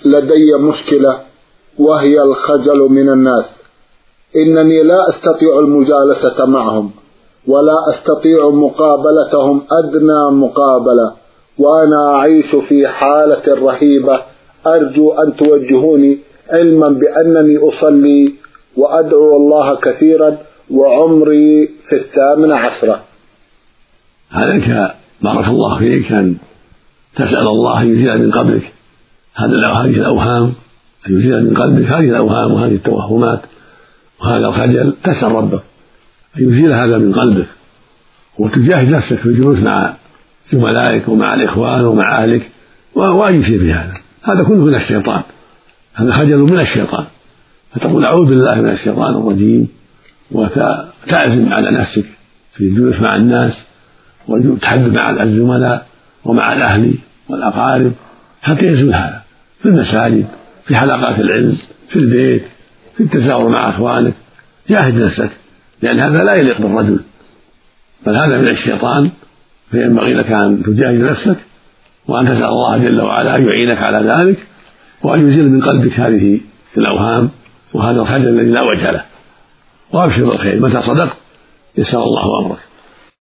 لدي مشكلة وهي الخجل من الناس. إنني لا أستطيع المجالسة معهم ولا أستطيع مقابلتهم أدنى مقابلة، وأنا أعيش في حالة رهيبة. أرجو أن توجهوني، علما بأنني أصلي وأدعو الله كثيرا وعمري في 18. عليك بارك الله فيك أن تسأل الله أن يزيل من قبلك هذه الأوهام، أن يزيل من قلبك هذه الأوهام وهذه التوهمات وهذا الخجل. تسأل ربك أن يزيل هذا من قلبك، وتجاهد نفسك في الجلوس مع زملائك ومع الإخوان ومع أهلك، وأي شيء في هذا كله من الشيطان، هذا خجل من الشيطان. فتقول أعوذ بالله من الشيطان الرجيم، وتعزم على نفسك في الجلوس مع الناس وتحدث مع الزملاء ومع الأهل والأقارب حتى يزول هذا، في المساجد، في حلقات العلم، في البيت، في التزاور مع أخوانك. جاهد نفسك، لأن هذا لا يليق بالرجل، بل هذا من الشيطان. فينبغي لك أن تجاهد نفسك وأن تسأل الله جل وعلا أن يعينك على ذلك، وأن يزيل من قلبك هذه الأوهام وهذا الخجل الذي لا وجه له. وأبشر بالخير، متى صدقت يسر الله أمرك.